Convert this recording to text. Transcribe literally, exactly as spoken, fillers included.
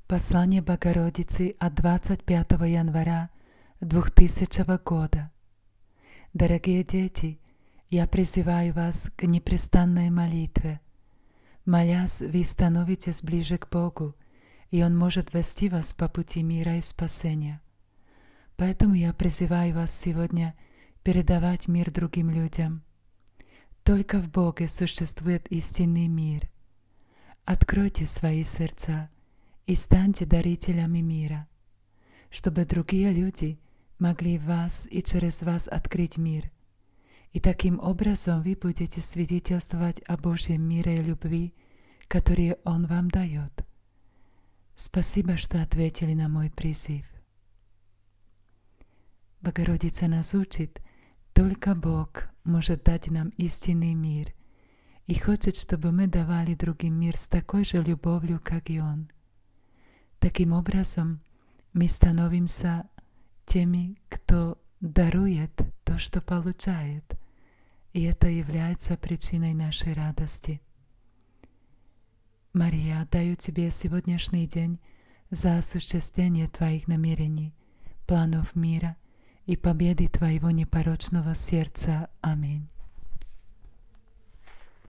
Послание Богородицы от двадцать пятого января двухтысячного года. Дорогие дети, я призываю вас к непрестанной молитве. Молясь, вы становитесь ближе к Богу, и Он может вести вас по пути мира и спасения. Поэтому я призываю вас сегодня передавать мир другим людям. Только в Боге существует истинный мир. Откройте свои сердца и станьте дарителями мира, чтобы другие люди могли в вас и через вас открыть мир. И таким образом вы будете свидетельствовать о Божьем мире и любви, которые Он вам дает. Спасибо, что ответили на мой призыв. Богородица нас учит, только Бог может дать нам истинный мир и хочет, чтобы мы давали другим мир с такой же любовью, как и Он. Таким образом, мы становимся теми, кто дарует то, что получает, и это является причиной нашей радости. Мария, отдаю Тебе сегодняшний день за осуществление Твоих намерений, планов мира и победы Твоего непорочного сердца. Аминь.